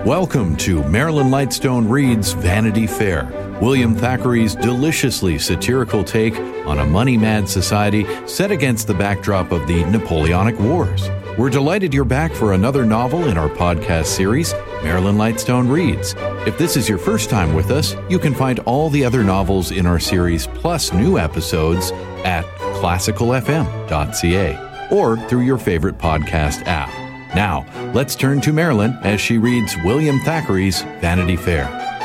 Welcome to Marilyn Lightstone Reads Vanity Fair, William Thackeray's deliciously satirical take on a money-mad society set against the backdrop of the Napoleonic Wars. We're delighted you're back for another novel in our podcast series, Marilyn Lightstone Reads. If this is your first time with us, you can find all the other novels in our series plus new episodes at classicalfm.ca or through your favorite podcast app. Now, let's turn to Marilyn as she reads William Thackeray's Vanity Fair.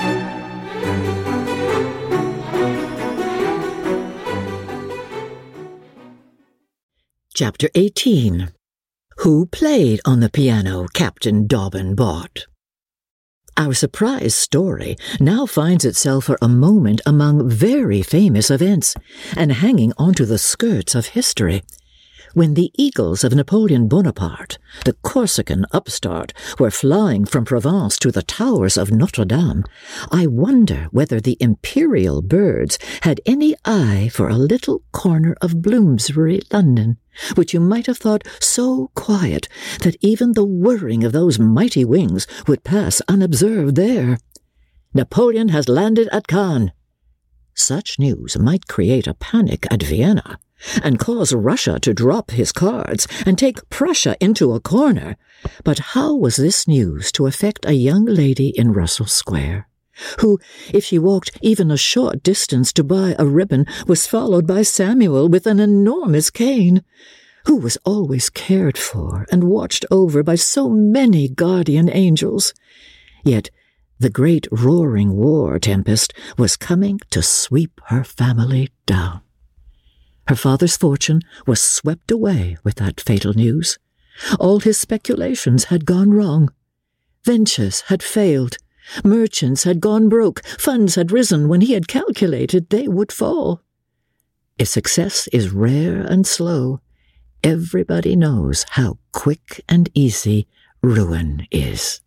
Chapter 18. Who Played on the Piano Captain Dobbin Bought? Our surprise story now finds itself for a moment among very famous events and hanging onto the skirts of history. When the eagles of Napoleon Bonaparte, the Corsican upstart, were flying from Provence to the towers of Notre Dame, I wonder whether the imperial birds had any eye for a little corner of Bloomsbury, London, which you might have thought so quiet that even the whirring of those mighty wings would pass unobserved there. Napoleon has landed at Cannes. Such news might create a panic at Vienna, and cause Russia to drop his cards and take Prussia into a corner. But how was this news to affect a young lady in Russell Square, who, if she walked even a short distance to buy a ribbon, was followed by Samuel with an enormous cane, who was always cared for and watched over by so many guardian angels? Yet the great roaring war tempest was coming to sweep her family down. Her father's fortune was swept away with that fatal news. All his speculations had gone wrong. Ventures had failed. Merchants had gone broke. Funds had risen when he had calculated they would fall. If success is rare and slow, everybody knows how quick and easy ruin is.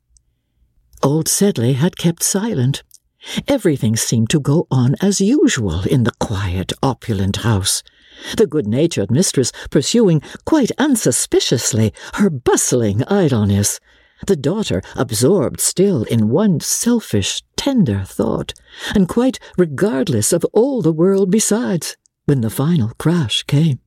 Old Sedley had kept silent. Everything seemed to go on as usual in the quiet, opulent house. The good-natured mistress pursuing quite unsuspiciously her bustling idleness, the daughter absorbed still in one selfish, tender thought, and quite regardless of all the world besides, when the final crash came.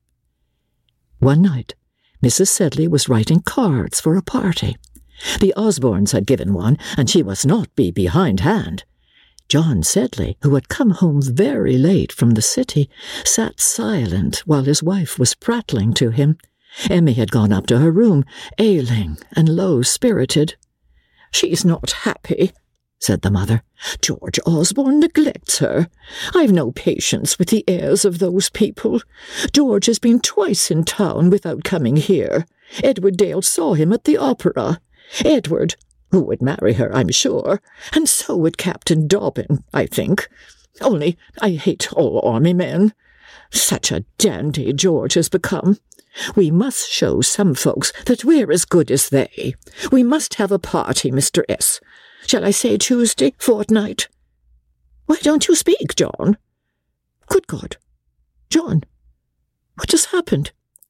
One night, Mrs. Sedley was writing cards for a party. The Osbornes had given one, and she must not be behindhand. John Sedley, who had come home very late from the city, sat silent while his wife was prattling to him. Emmy had gone up to her room, ailing and low-spirited. "She's not happy," said the mother. "George Osborne neglects her. I've no patience with the airs of those people. George has been twice in town without coming here. Edward Dale saw him at the opera. Edward, who would marry her, I'm sure, and so would Captain Dobbin, I think. Only I hate all army men. Such a dandy George has become. We must show some folks that we're as good as they. We must have a party, Mr. S. Shall I say Tuesday fortnight? Why don't you speak, John? Good God! John, what has happened?"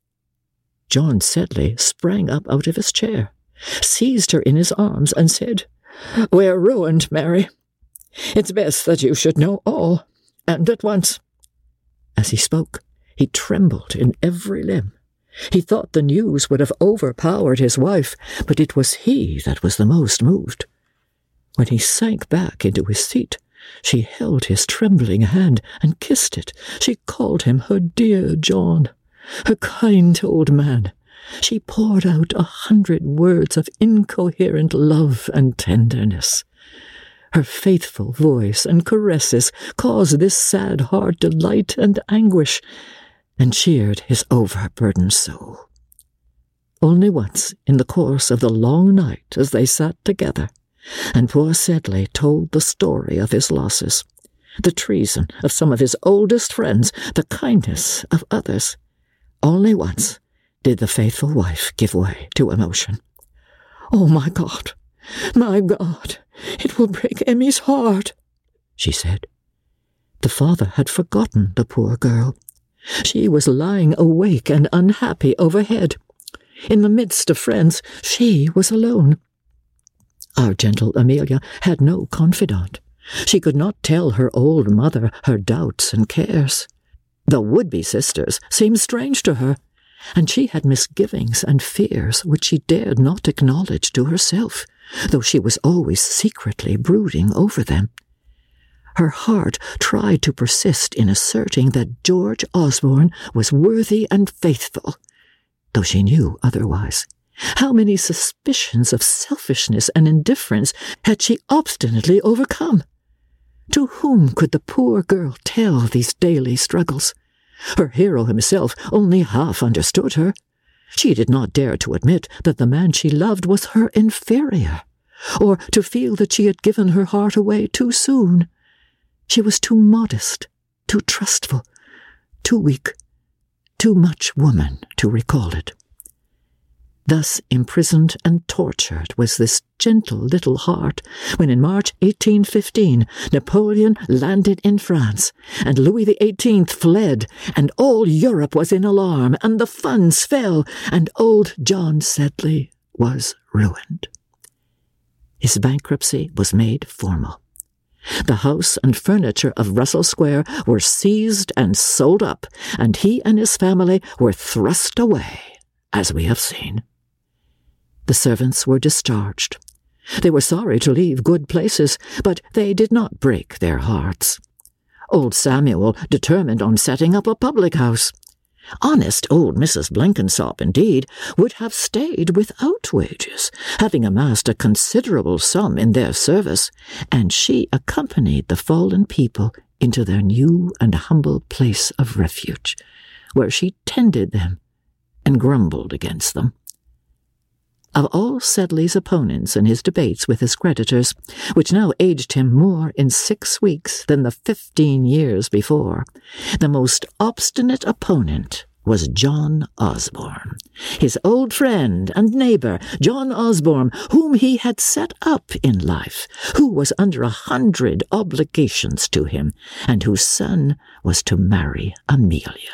John Sedley sprang up out of his chair, seized her in his arms, and said, "We're ruined, Mary. It's best that you should know all, and at once." As he spoke, he trembled in every limb. He thought the news would have overpowered his wife, but it was he that was the most moved. When he sank back into his seat, she held his trembling hand and kissed it. She called him her dear John, her kind old man. She poured out 100 words of incoherent love and tenderness. Her faithful voice and caresses caused this sad heart delight and anguish, and cheered his overburdened soul. Only once in the course of the long night as they sat together, and poor Sedley told the story of his losses, the treason of some of his oldest friends, the kindness of others, only once did the faithful wife give way to emotion. "Oh, my God, it will break Emmy's heart," she said. The father had forgotten the poor girl. She was lying awake and unhappy overhead. In the midst of friends, she was alone. Our gentle Amelia had no confidant. She could not tell her old mother her doubts and cares. The would-be sisters seemed strange to her, and she had misgivings and fears which she dared not acknowledge to herself, though she was always secretly brooding over them. Her heart tried to persist in asserting that George Osborne was worthy and faithful, though she knew otherwise. How many suspicions of selfishness and indifference had she obstinately overcome? To whom could the poor girl tell these daily struggles? Her hero himself only half understood her. She did not dare to admit that the man she loved was her inferior, or to feel that she had given her heart away too soon. She was too modest, too trustful, too weak, too much woman to recall it. Thus imprisoned and tortured was this gentle little heart when in March 1815 Napoleon landed in France, and Louis XVIII fled, and all Europe was in alarm, and the funds fell, and old John Sedley was ruined. His bankruptcy was made formal. The house and furniture of Russell Square were seized and sold up, and he and his family were thrust away, as we have seen. The servants were discharged. They were sorry to leave good places, but they did not break their hearts. Old Samuel determined on setting up a public house. Honest old Mrs. Blenkinsop, indeed, would have stayed without wages, having amassed a considerable sum in their service, and she accompanied the fallen people into their new and humble place of refuge, where she tended them and grumbled against them. Of all Sedley's opponents in his debates with his creditors, which now aged him more in 6 weeks than the 15 years before, the most obstinate opponent was John Osborne, his old friend and neighbour, John Osborne, whom he had set up in life, who was under 100 obligations to him, and whose son was to marry Amelia.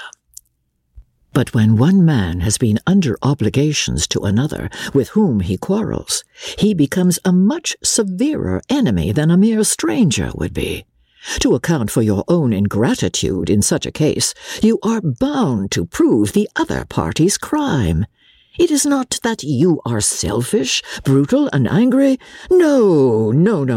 But when one man has been under obligations to another with whom he quarrels, he becomes a much severer enemy than a mere stranger would be. To account for your own ingratitude in such a case, you are bound to prove the other party's crime. It is not that you are selfish, brutal, and angry. No.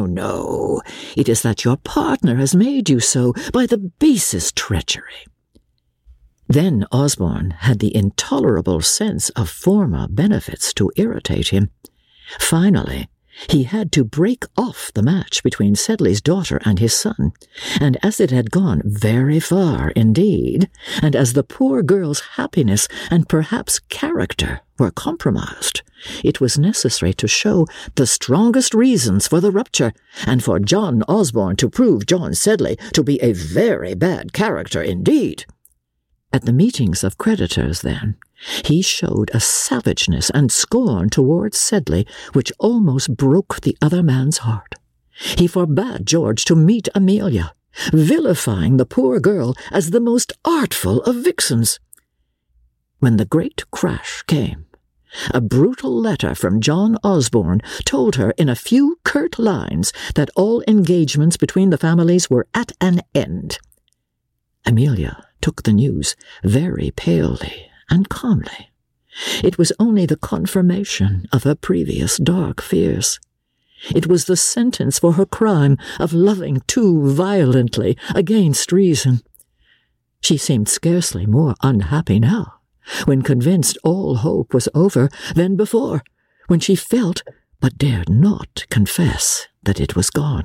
It is that your partner has made you so by the basest treachery. Then Osborne had the intolerable sense of former benefits to irritate him. Finally, he had to break off the match between Sedley's daughter and his son, and as it had gone very far indeed, and as the poor girl's happiness and perhaps character were compromised, it was necessary to show the strongest reasons for the rupture, and for John Osborne to prove John Sedley to be a very bad character indeed. At the meetings of creditors, then, he showed a savageness and scorn towards Sedley which almost broke the other man's heart. He forbade George to meet Amelia, vilifying the poor girl as the most artful of vixens. When the great crash came, a brutal letter from John Osborne told her in a few curt lines that all engagements between the families were at an end. Amelia took the news very palely and calmly. It was only the confirmation of her previous dark fears. It was the sentence for her crime of loving too violently against reason. She seemed scarcely more unhappy now, when convinced all hope was over, than before, when she felt but dared not confess that it was gone.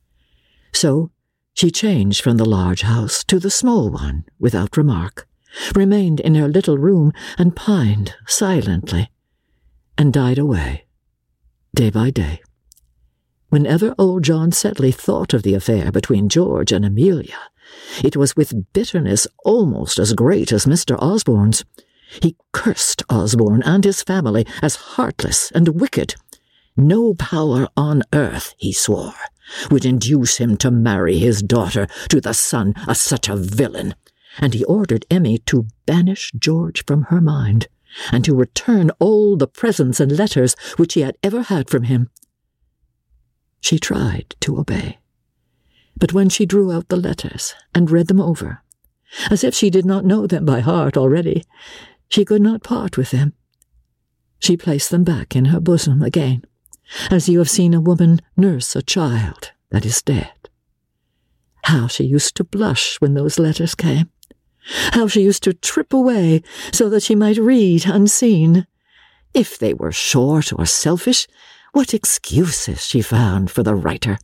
So she changed from the large house to the small one without remark, remained in her little room and pined silently, and died away, day by day. Whenever old John Sedley thought of the affair between George and Amelia, it was with bitterness almost as great as Mr. Osborne's. He cursed Osborne and his family as heartless and wicked. No power on earth, he swore, would induce him to marry his daughter to the son of such a villain, and he ordered Emmy to banish George from her mind, and to return all the presents and letters which he had ever had from him. She tried to obey. But when she drew out the letters and read them over, as if she did not know them by heart already, she could not part with them. She placed them back in her bosom again, as you have seen a woman nurse a child that is dead. How she used to blush when those letters came! How she used to trip away so that she might read unseen! If they were short or selfish, what excuses she found for the writer!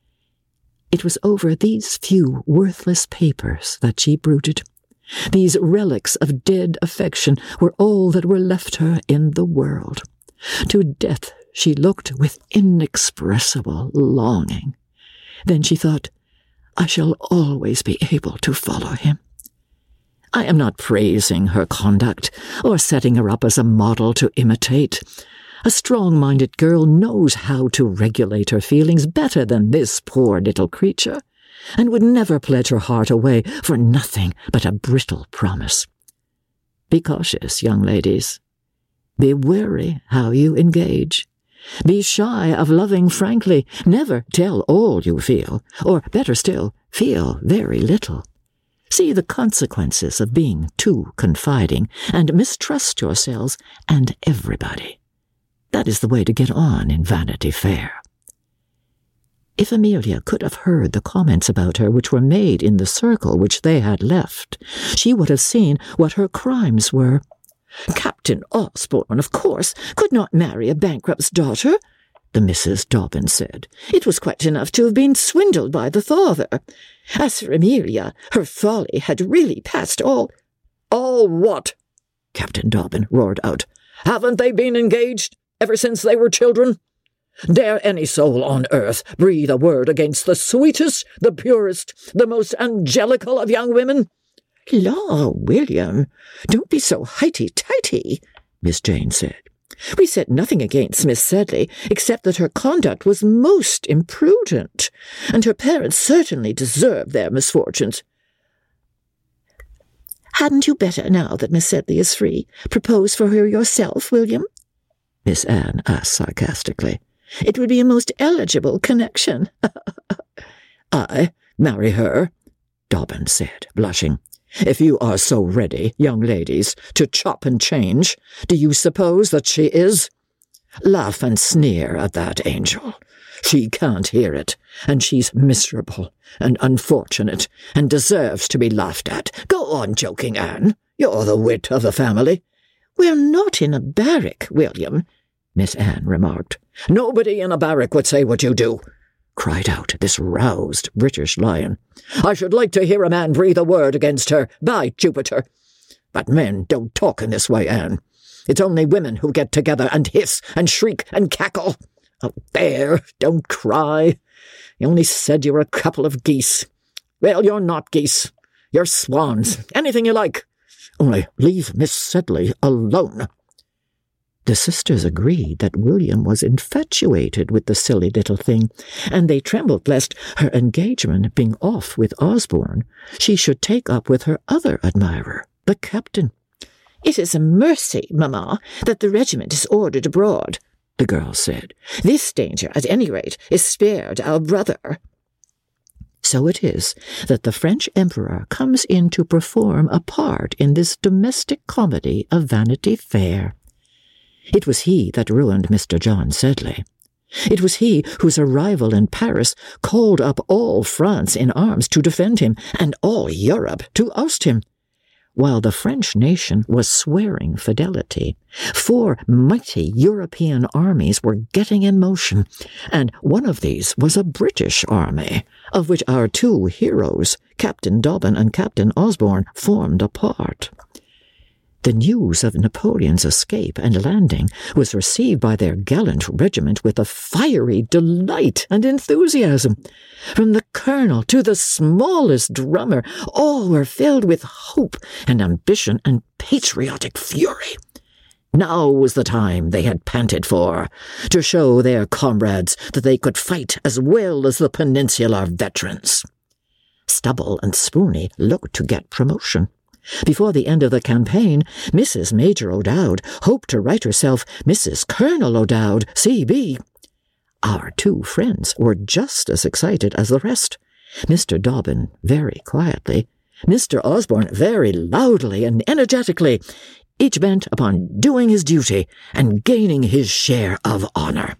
It was over these few worthless papers that she brooded. These relics of dead affection were all that were left her in the world. To death she looked with inexpressible longing. Then she thought, I shall always be able to follow him. I am not praising her conduct or setting her up as a model to imitate. A strong-minded girl knows how to regulate her feelings better than this poor little creature, and would never pledge her heart away for nothing but a brittle promise. Be cautious, young ladies. Be wary how you engage. Be shy of loving frankly. Never tell all you feel, or better still, feel very little. See the consequences of being too confiding, and mistrust yourselves and everybody. That is the way to get on in Vanity Fair. If Amelia could have heard the comments about her which were made in the circle which they had left, she would have seen what her crimes were. Captain Osborne, of course, could not marry a bankrupt's daughter, the Mrs. Dobbin said. It was quite enough to have been swindled by the father. As for Amelia, her folly had really passed all— "All what?" Captain Dobbin roared out. "Haven't they been engaged ever since they were children? Dare any soul on earth breathe a word against the sweetest, the purest, the most angelical of young women?" "Law, William, don't be so highty-tighty," Miss Jane said. "We said nothing against Miss Sedley, except that her conduct was most imprudent, and her parents certainly deserved their misfortunes." "Hadn't you better, now that Miss Sedley is free, propose for her yourself, William?" Miss Anne asked sarcastically. "It would be a most eligible connection." "I marry her?" Dobbin said, blushing. "If you are so ready, young ladies, to chop and change, do you suppose that she is? Laugh and sneer at that angel. She can't hear it, and she's miserable and unfortunate, and deserves to be laughed at. Go on joking, Anne. You're the wit of the family." "We're not in a barrack, William," Miss Anne remarked. "Nobody in a barrack would say what you do," cried out this roused British lion. "I should like to hear a man breathe a word against her, by Jupiter. But men don't talk in this way, Anne. It's only women who get together and hiss and shriek and cackle. Oh, there, don't cry. You only said you were a couple of geese. Well, you're not geese. You're swans. Anything you like. Only leave Miss Sedley alone." The sisters agreed that William was infatuated with the silly little thing, and they trembled lest, her engagement being off with Osborne, she should take up with her other admirer, the captain. "It is a mercy, mamma, that the regiment is ordered abroad," the girl said. "This danger, at any rate, is spared our brother." So it is that the French Emperor comes in to perform a part in this domestic comedy of Vanity Fair. It was he that ruined Mr. John Sedley. It was he whose arrival in Paris called up all France in arms to defend him, and all Europe to oust him. While the French nation was swearing fidelity, 4 mighty European armies were getting in motion, and one of these was a British army, of which our 2 heroes, Captain Dobbin and Captain Osborne, formed a part. The news of Napoleon's escape and landing was received by their gallant regiment with a fiery delight and enthusiasm. From the colonel to the smallest drummer, all were filled with hope and ambition and patriotic fury. Now was the time they had panted for, to show their comrades that they could fight as well as the Peninsular veterans. Stubble and Spooney looked to get promotion. Before the end of the campaign, Mrs. Major O'Dowd hoped to write herself Mrs. Colonel O'Dowd, C.B. Our two friends were just as excited as the rest. Mr. Dobbin very quietly, Mr. Osborne very loudly and energetically, each bent upon doing his duty and gaining his share of honor.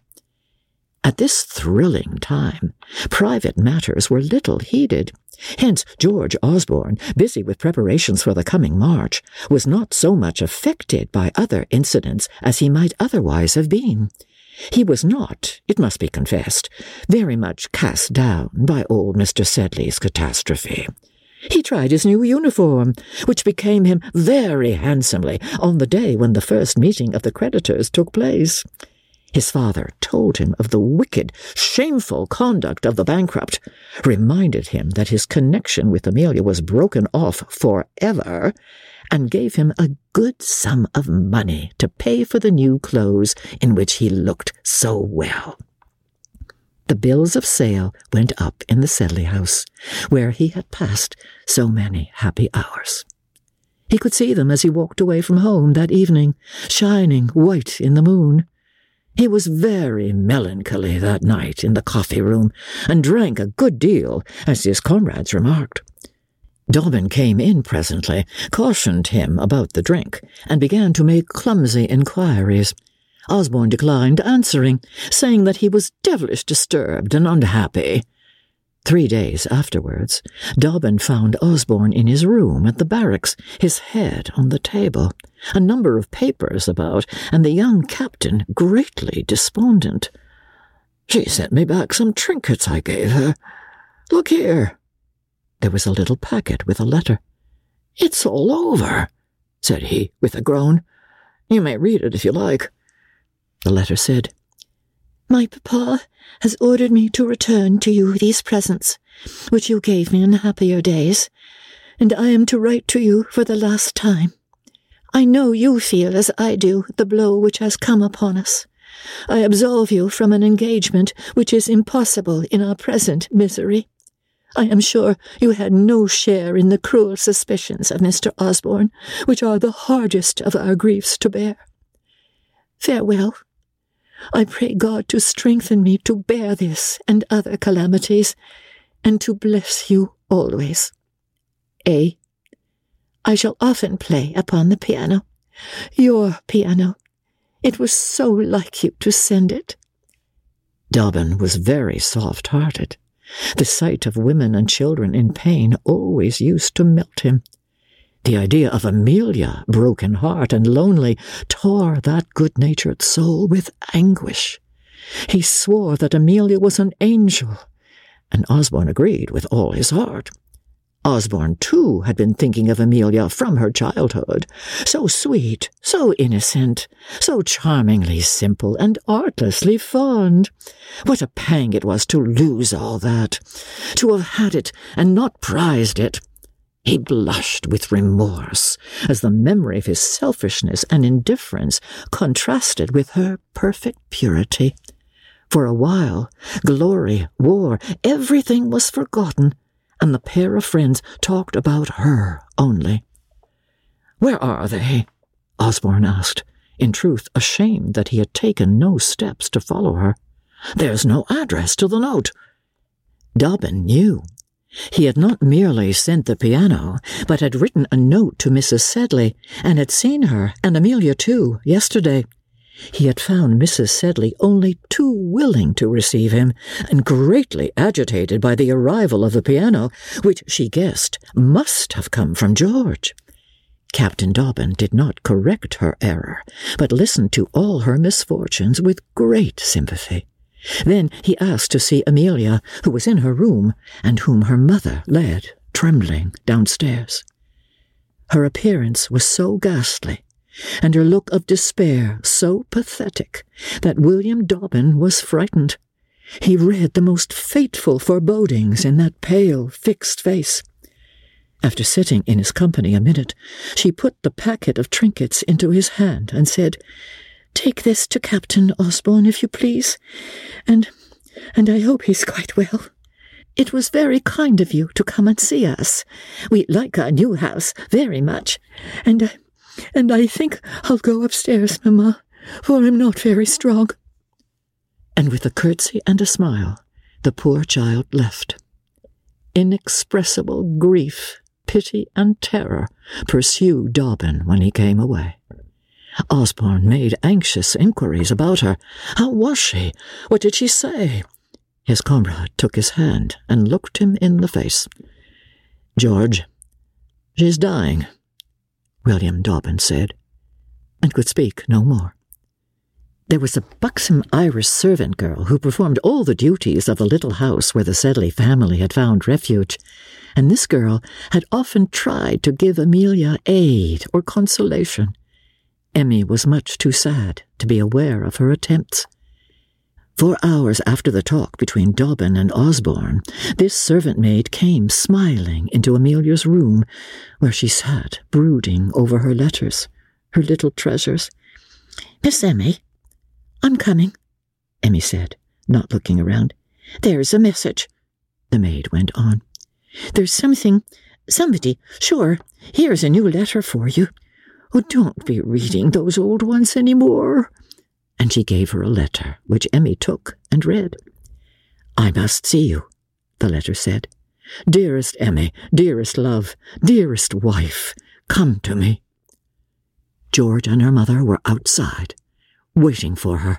At this thrilling time, private matters were little heeded. Hence George Osborne, busy with preparations for the coming march, was not so much affected by other incidents as he might otherwise have been. He was not, it must be confessed, very much cast down by old Mr. Sedley's catastrophe. He tried his new uniform, which became him very handsomely on the day when the first meeting of the creditors took place. His father told him of the wicked, shameful conduct of the bankrupt, reminded him that his connection with Amelia was broken off forever, and gave him a good sum of money to pay for the new clothes in which he looked so well. The bills of sale went up in the Sedley house, where he had passed so many happy hours. He could see them as he walked away from home that evening, shining white in the moon. He was very melancholy that night in the coffee-room, and drank a good deal, as his comrades remarked. Dobbin came in presently, cautioned him about the drink, and began to make clumsy inquiries. Osborne declined answering, saying that he was devilish disturbed and unhappy. 3 days afterwards, Dobbin found Osborne in his room at the barracks, his head on the table, a number of papers about, and the young captain greatly despondent. "She sent me back some trinkets I gave her. Look here." There was a little packet with a letter. "It's all over," said he, with a groan. "You may read it if you like." The letter said, "My papa has ordered me to return to you these presents, which you gave me in happier days, and I am to write to you for the last time. I know you feel as I do the blow which has come upon us. I absolve you from an engagement which is impossible in our present misery. I am sure you had no share in the cruel suspicions of Mr. Osborne, which are the hardest of our griefs to bear. Farewell. I pray God to strengthen me to bear this and other calamities, and to bless you always. A. I shall often play upon the piano. Your piano. It was so like you to send it." Dobbin was very soft-hearted. The sight of women and children in pain always used to melt him. The idea of Amelia, broken heart and lonely, tore that good-natured soul with anguish. He swore that Amelia was an angel, and Osborne agreed with all his heart. Osborne, too, had been thinking of Amelia from her childhood, so sweet, so innocent, so charmingly simple and artlessly fond. What a pang it was to lose all that, to have had it and not prized it. He blushed with remorse as the memory of his selfishness and indifference contrasted with her perfect purity. For a while, glory, war, everything was forgotten, and the pair of friends talked about her only. "Where are they?" Osborne asked, in truth ashamed that he had taken no steps to follow her. "There's no address to the note." Dobbin knew. He had not merely sent the piano, but had written a note to Mrs. Sedley, and had seen her, and Amelia too, yesterday. He had found Mrs. Sedley only too willing to receive him, and greatly agitated by the arrival of the piano, which she guessed must have come from George. Captain Dobbin did not correct her error, but listened to all her misfortunes with great sympathy. Then he asked to see Amelia, who was in her room, and whom her mother led, trembling, downstairs. Her appearance was so ghastly, and her look of despair so pathetic, that William Dobbin was frightened. He read the most fateful forebodings in that pale, fixed face. After sitting in his company a minute, she put the packet of trinkets into his hand and said, "Take this to Captain Osborne, if you please, and I hope he's quite well. It was very kind of you to come and see us. We like our new house very much, and I think I'll go upstairs, Mamma, for I'm not very strong." And with a curtsy and a smile, the poor child left. Inexpressible grief, pity, and terror pursued Dobbin when he came away. Osborne made anxious inquiries about her. How was she? What did she say? His comrade took his hand and looked him in the face. "George, she's dying," William Dobbin said, and could speak no more. There was a buxom Irish servant girl who performed all the duties of the little house where the Sedley family had found refuge, and this girl had often tried to give Amelia aid or consolation. Emmy was much too sad to be aware of her attempts. 4 hours after the talk between Dobbin and Osborne, this servant-maid came smiling into Amelia's room, where she sat brooding over her letters, her little treasures. "Miss Emmy, I'm coming," Emmy said, not looking around. "There's a message," the maid went on. "There's somebody, sure, here's a new letter for you. Oh, don't be reading those old ones any more." And she gave her a letter, which Emmy took and read. "I must see you," the letter said. "Dearest Emmy, dearest love, dearest wife, come to me." George and her mother were outside, waiting for her.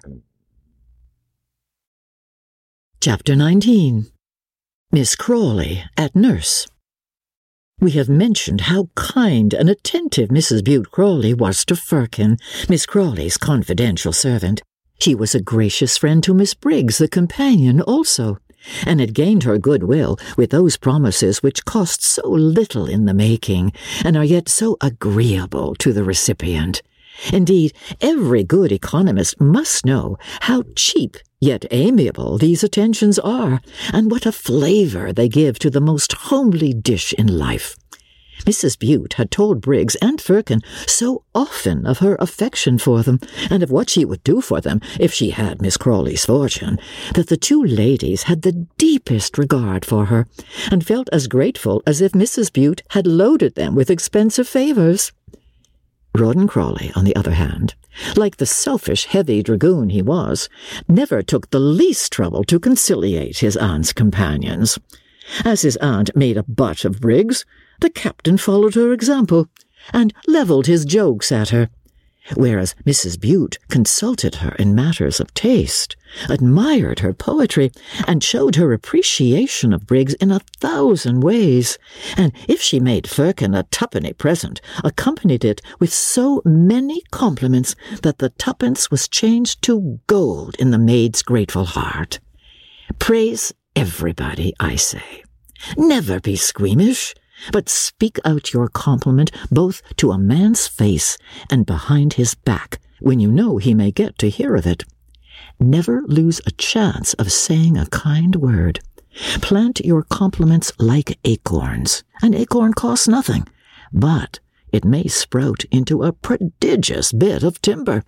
Chapter 19. Miss Crawley at nurse. We have mentioned how kind and attentive Mrs. Bute Crawley was to Firkin, Miss Crawley's confidential servant. She was a gracious friend to Miss Briggs, the companion, also, and had gained her goodwill with those promises which cost so little in the making, and are yet so agreeable to the recipient. Indeed, every good economist must know how cheap yet amiable these attentions are, and what a flavour they give to the most homely dish in life. Mrs. Bute had told Briggs and Firkin so often of her affection for them, and of what she would do for them if she had Miss Crawley's fortune, that the two ladies had the deepest regard for her, and felt as grateful as if Mrs. Bute had loaded them with expensive favours. Rawdon Crawley, on the other hand, like the selfish heavy dragoon he was, never took the least trouble to conciliate his aunt's companions. As his aunt made a butt of Briggs, the captain followed her example, and levelled his jokes at her, whereas Mrs. Bute consulted her in matters of taste, admired her poetry, and showed her appreciation of Briggs in 1,000 ways, and if she made Firkin a twopenny present, accompanied it with so many compliments that the twopence was changed to gold in the maid's grateful heart. Praise everybody, I say. Never be squeamish, but speak out your compliment both to a man's face and behind his back when you know he may get to hear of it. Never lose a chance of saying a kind word. Plant your compliments like acorns. An acorn costs nothing, but it may sprout into a prodigious bit of timber.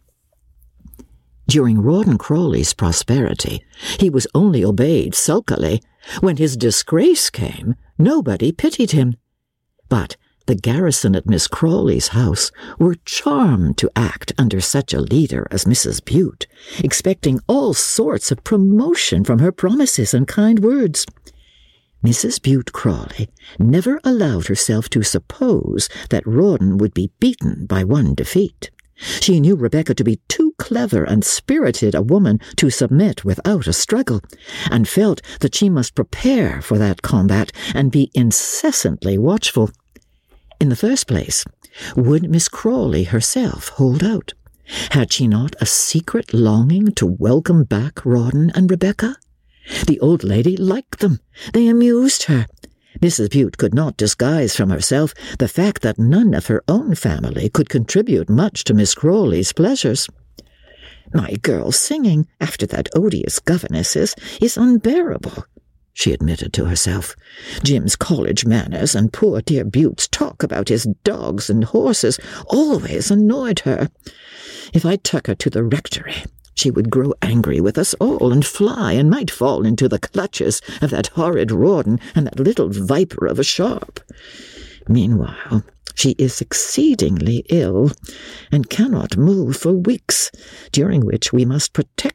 During Rawdon Crawley's prosperity, he was only obeyed sulkily. When his disgrace came, nobody pitied him. But the garrison at Miss Crawley's house were charmed to act under such a leader as Mrs. Bute, expecting all sorts of promotion from her promises and kind words. Mrs. Bute Crawley never allowed herself to suppose that Rawdon would be beaten by one defeat. She knew Rebecca to be too clever and spirited a woman to submit without a struggle, and felt that she must prepare for that combat and be incessantly watchful. In the first place, would Miss Crawley herself hold out? Had she not a secret longing to welcome back Rawdon and Rebecca? The old lady liked them. They amused her. Mrs. Bute could not disguise from herself the fact that none of her own family could contribute much to Miss Crawley's pleasures. "My girl's singing, after that odious governess's, is unbearable," she admitted to herself. "Jim's college manners and poor dear Bute's talk about his dogs and horses always annoyed her. If I took her to the rectory, she would grow angry with us all and fly, and might fall into the clutches of that horrid Rawdon and that little viper of a Sharp. Meanwhile, she is exceedingly ill, and cannot move for weeks, during which we must protect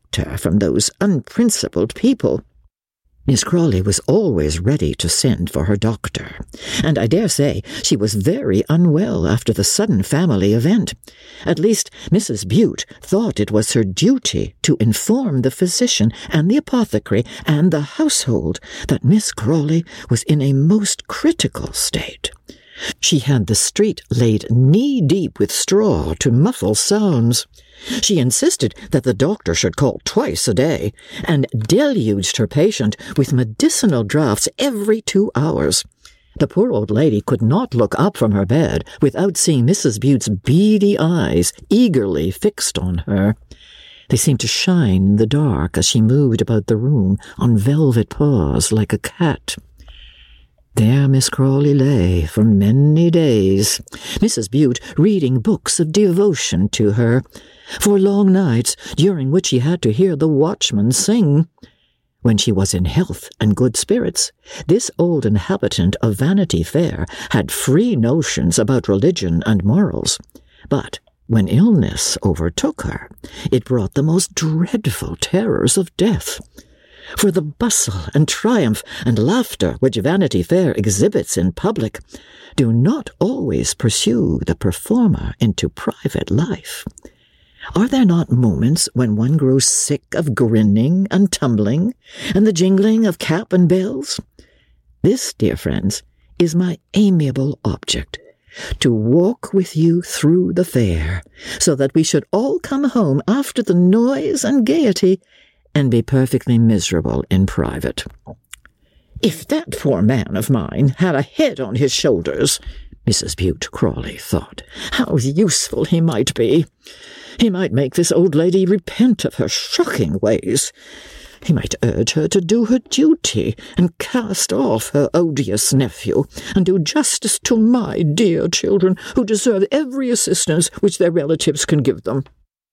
her from those unprincipled people. Miss Crawley was always ready to send for her doctor, and I dare say she was very unwell after the sudden family event. At least Mrs. Bute thought it was her duty to inform the physician and the apothecary and the household that Miss Crawley was in a most critical state. She had the street laid knee-deep with straw to muffle sounds. She insisted that the doctor should call twice a day, and deluged her patient with medicinal draughts every 2 hours. The poor old lady could not look up from her bed without seeing Mrs. Bute's beady eyes eagerly fixed on her. They seemed to shine in the dark as she moved about the room on velvet paws like a cat. There Miss Crawley lay for many days, Mrs. Bute reading books of devotion to her, for long nights during which she had to hear the watchman sing. When she was in health and good spirits, this old inhabitant of Vanity Fair had free notions about religion and morals. But when illness overtook her, it brought the most dreadful terrors of death. For the bustle and triumph and laughter which Vanity Fair exhibits in public do not always pursue the performer into private life. Are there not moments when one grows sick of grinning and tumbling and the jingling of cap and bells? This, dear friends, is my amiable object, to walk with you through the fair, so that we should all come home after the noise and gaiety and be perfectly miserable in private. If that poor man of mine had a head on his shoulders, Mrs. Bute Crawley thought, how useful he might be. He might make this old lady repent of her shocking ways. He might urge her to do her duty and cast off her odious nephew, and do justice to my dear children, who deserve every assistance which their relatives can give them.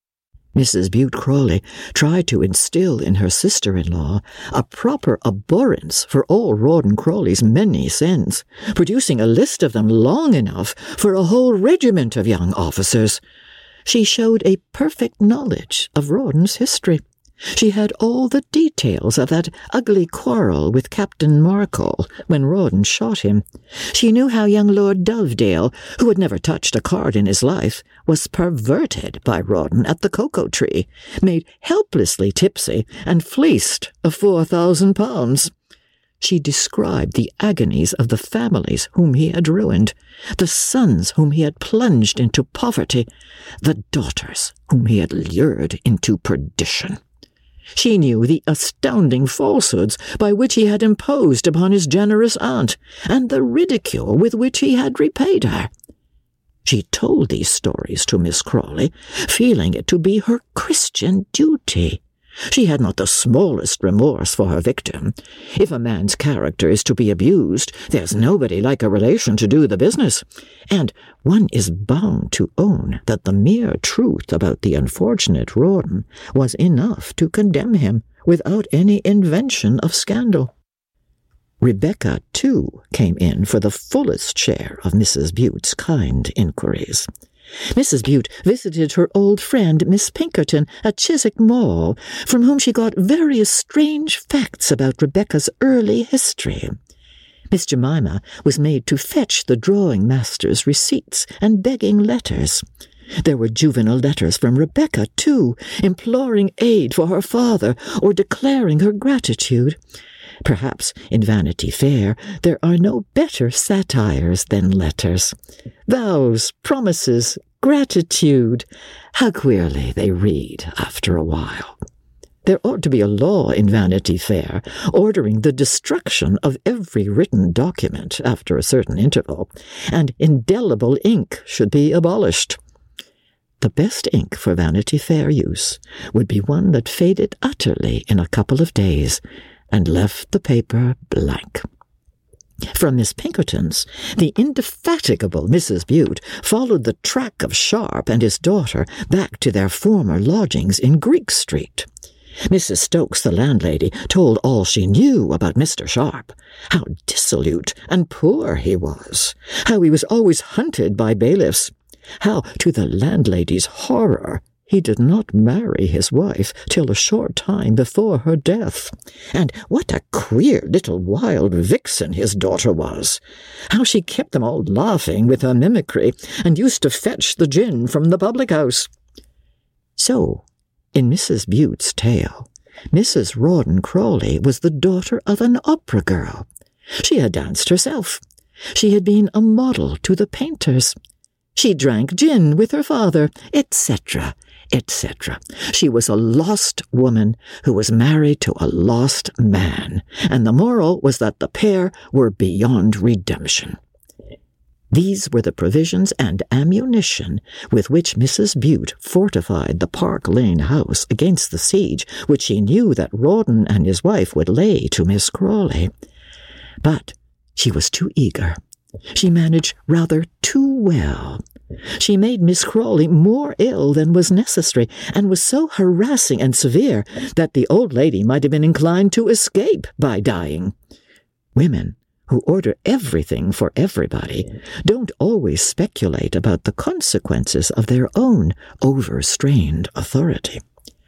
Mrs. Bute Crawley tried to instill in her sister-in-law a proper abhorrence for all Rawdon Crawley's many sins, producing a list of them long enough for a whole regiment of young officers. She showed a perfect knowledge of Rawdon's history. She had all the details of that ugly quarrel with Captain Markle when Rawdon shot him. She knew how young Lord Dovedale, who had never touched a card in his life, was perverted by Rawdon at the Cocoa Tree, made helplessly tipsy, and fleeced of £4,000. She described the agonies of the families whom he had ruined, the sons whom he had plunged into poverty, the daughters whom he had lured into perdition. She knew the astounding falsehoods by which he had imposed upon his generous aunt, and the ridicule with which he had repaid her. She told these stories to Miss Crawley, feeling it to be her Christian duty. She had not the smallest remorse for her victim. If a man's character is to be abused, there's nobody like a relation to do the business, and one is bound to own that the mere truth about the unfortunate Rawdon was enough to condemn him without any invention of scandal. Rebecca, too, came in for the fullest share of Mrs. Bute's kind inquiries. Mrs. Bute visited her old friend Miss Pinkerton at Chiswick Mall, from whom she got various strange facts about Rebecca's early history. Miss Jemima was made to fetch the drawing-master's receipts and begging letters. There were juvenile letters from Rebecca, too, imploring aid for her father or declaring her gratitude. Perhaps in Vanity Fair there are no better satires than letters. Vows, promises, gratitude. How queerly they read after a while. There ought to be a law in Vanity Fair ordering the destruction of every written document after a certain interval, and indelible ink should be abolished. The best ink for Vanity Fair use would be one that faded utterly in a couple of days, and left the paper blank. From Miss Pinkerton's, the indefatigable Mrs. Bute followed the track of Sharp and his daughter back to their former lodgings in Greek Street. Mrs. Stokes, the landlady, told all she knew about Mr. Sharp, how dissolute and poor he was, how he was always hunted by bailiffs, how, to the landlady's horror, he did not marry his wife till a short time before her death. And what a queer little wild vixen his daughter was! How she kept them all laughing with her mimicry, and used to fetch the gin from the public-house. So, in Mrs. Bute's tale, Mrs. Rawdon Crawley was the daughter of an opera girl. She had danced herself. She had been a model to the painters. She drank gin with her father, etc., etc. She was a lost woman who was married to a lost man, and the moral was that the pair were beyond redemption. These were the provisions and ammunition with which Mrs. Bute fortified the Park Lane house against the siege which she knew that Rawdon and his wife would lay to Miss Crawley. But she was too eager. She managed rather too well. She made Miss Crawley more ill than was necessary, and was so harassing and severe that the old lady might have been inclined to escape by dying. Women who order everything for everybody don't always speculate about the consequences of their own overstrained authority.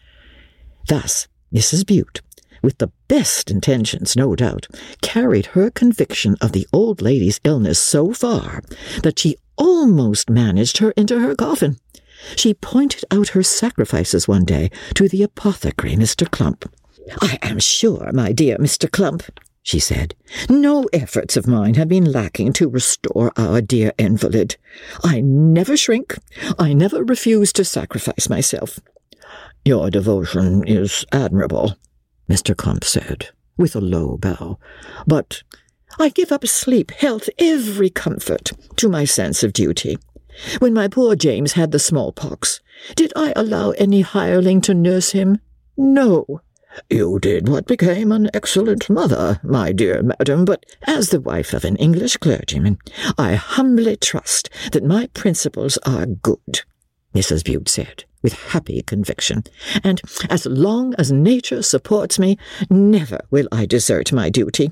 Thus, Mrs. Bute, with the best intentions, no doubt, carried her conviction of the old lady's illness so far that she almost managed her into her coffin. She pointed out her sacrifices one day to the apothecary, Mr. Clump. "I am sure, my dear Mr. Clump," she said, "no efforts of mine have been lacking to restore our dear invalid. I never shrink. I never refuse to sacrifice myself." "Your devotion is admirable," Mr. Clump said, with a low bow, "but I give up sleep, health, every comfort, to my sense of duty. When my poor James had the smallpox, did I allow any hireling to nurse him? No. You did what became an excellent mother, my dear madam, but as the wife of an English clergyman, I humbly trust that my principles are good," Mrs. Bute said, with happy conviction, "and as long as nature supports me, never will I desert my duty.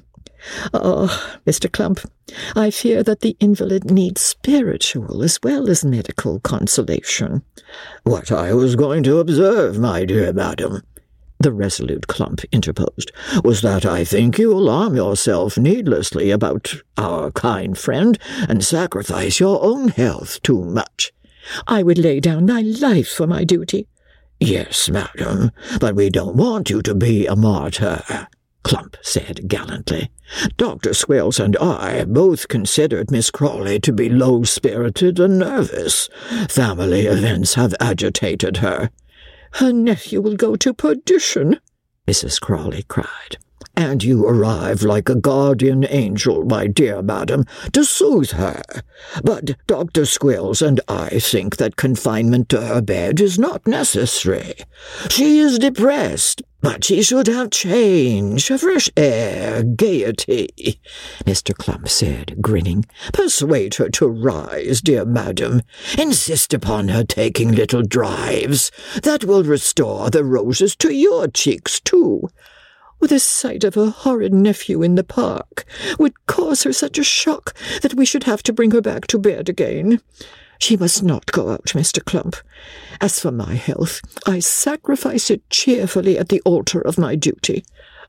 Oh, Mr. Clump, I fear that the invalid needs spiritual as well as medical consolation." "What I was going to observe, my dear madam," the resolute Clump interposed, "was that I think you alarm yourself needlessly about our kind friend, and sacrifice your own health too much." "I would lay down my life for my duty." "Yes, madam, but we don't want you to be a martyr," Clump said gallantly. "Dr. Squills and I both considered Miss Crawley to be low-spirited and nervous. Family events have agitated her." "Her nephew will go to perdition," Mrs. Crawley cried. "And you arrive like a guardian angel, my dear madam, to soothe her. But Dr. Squills and I think that confinement to her bed is not necessary. She is depressed, but she should have change, fresh air, gaiety," Mr. Clump said, grinning. "Persuade her to rise, dear madam. Insist upon her taking little drives. That will restore the roses to your cheeks, too." "The sight of her horrid nephew in the park would cause her such a shock that we should have to bring her back to bed again. She must not go out, Mr. Clump. As for my health, I sacrifice it cheerfully at the altar of my duty."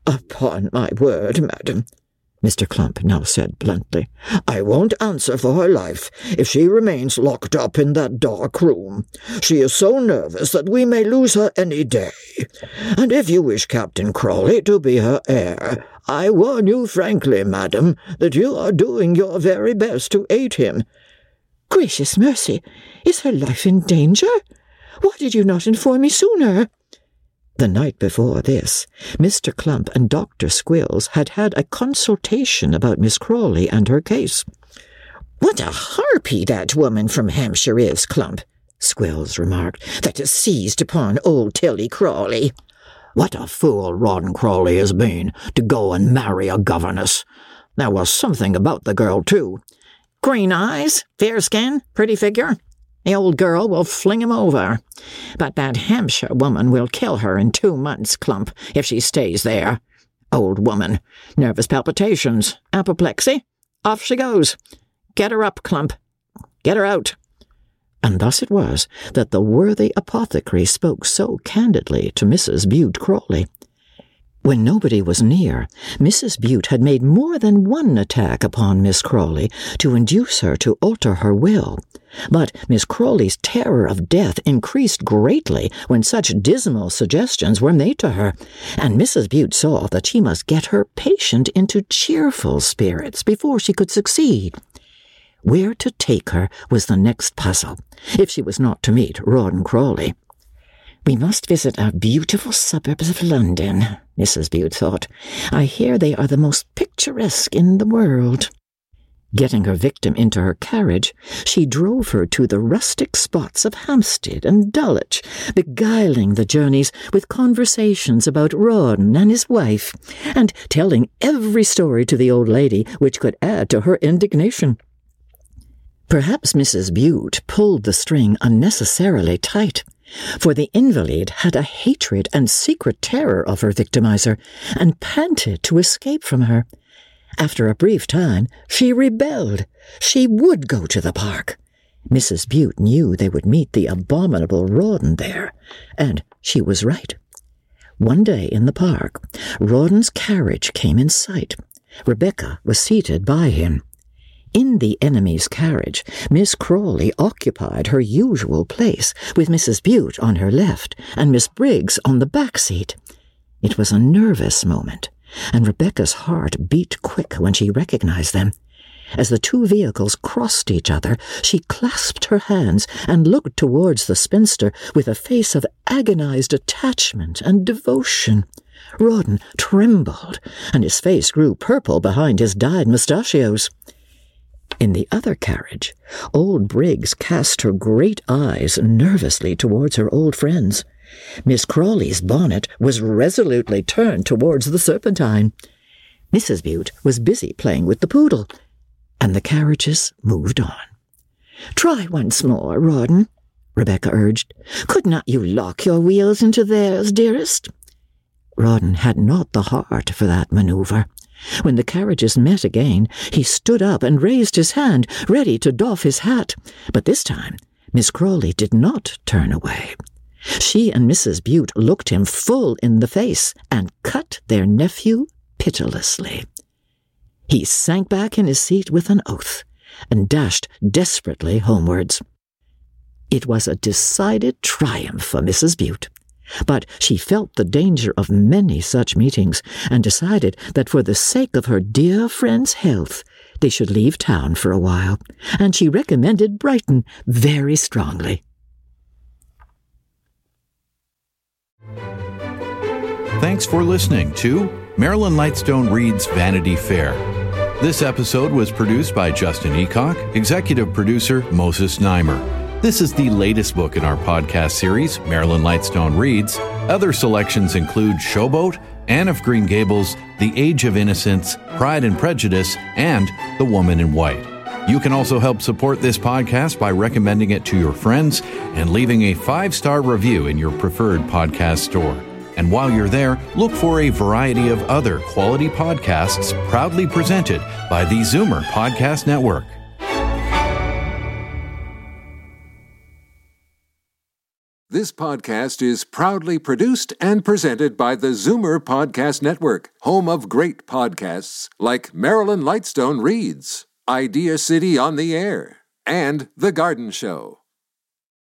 "Upon my word, madam," Mr. Clump now said bluntly, "I won't answer for her life if she remains locked up in that dark room. She is so nervous that we may lose her any day. And if you wish Captain Crawley to be her heir, I warn you frankly, madam, that you are doing your very best to aid him." "Gracious mercy! Is her life in danger? Why did you not inform me sooner?" The night before this, Mr. Clump and Dr. Squills had had a consultation about Miss Crawley and her case. "What a harpy that woman from Hampshire is, Clump," Squills remarked, "that has seized upon old Tilly Crawley." "What a fool Rawdon Crawley has been to go and marry a governess. There was something about the girl, too. Green eyes, fair skin, pretty figure. The old girl will fling him over. But that Hampshire woman will kill her in 2 months, Clump, if she stays there. Old woman, nervous palpitations, apoplexy. Off she goes. Get her up, Clump. Get her out." And thus it was that the worthy apothecary spoke so candidly to Mrs. Bute Crawley. When nobody was near, Mrs. Bute had made more than one attack upon Miss Crawley to induce her to alter her will. But Miss Crawley's terror of death increased greatly when such dismal suggestions were made to her, and Mrs. Bute saw that she must get her patient into cheerful spirits before she could succeed. Where to take her was the next puzzle, if she was not to meet Rawdon Crawley. "We must visit our beautiful suburbs of London," Mrs. Bute thought. "I hear they are the most picturesque in the world." Getting her victim into her carriage, she drove her to the rustic spots of Hampstead and Dulwich, beguiling the journeys with conversations about Rawdon and his wife, and telling every story to the old lady which could add to her indignation. Perhaps Mrs. Bute pulled the string unnecessarily tight, for the invalid had a hatred and secret terror of her victimizer, and panted to escape from her. After a brief time, she rebelled. She would go to the park. Mrs. Bute knew they would meet the abominable Rawdon there, and she was right. One day in the park, Rawdon's carriage came in sight. Rebecca was seated by him. In the enemy's carriage, Miss Crawley occupied her usual place, with Mrs. Bute on her left and Miss Briggs on the back seat. It was a nervous moment, and Rebecca's heart beat quick when she recognized them. As the two vehicles crossed each other, she clasped her hands and looked towards the spinster with a face of agonized attachment and devotion. Rawdon trembled, and his face grew purple behind his dyed mustachios. In the other carriage, old Briggs cast her great eyes nervously towards her old friends. Miss Crawley's bonnet was resolutely turned towards the Serpentine. Mrs. Bute was busy playing with the poodle, and the carriages moved on. "Try once more, Rawdon," Rebecca urged. "Could not you lock your wheels into theirs, dearest?" Rawdon had not the heart for that manoeuvre. When the carriages met again, he stood up and raised his hand, ready to doff his hat. But this time, Miss Crawley did not turn away. She and Mrs. Bute looked him full in the face and cut their nephew pitilessly. He sank back in his seat with an oath and dashed desperately homewards. It was a decided triumph for Mrs. Bute. But she felt the danger of many such meetings, and decided that for the sake of her dear friend's health, they should leave town for a while, and she recommended Brighton very strongly. Thanks for listening to Marilyn Lightstone Reads Vanity Fair. This episode was produced by Justin Eacock, executive producer Moses Neimer. This is the latest book in our podcast series, Marilyn Lightstone Reads. Other selections include Showboat, Anne of Green Gables, The Age of Innocence, Pride and Prejudice, and The Woman in White. You can also help support this podcast by recommending it to your friends and leaving a 5-star review in your preferred podcast store. And while you're there, look for a variety of other quality podcasts proudly presented by the Zoomer Podcast Network. This podcast is proudly produced and presented by the Zoomer Podcast Network, home of great podcasts like Marilyn Lightstone Reads, Idea City on the Air, and The Garden Show.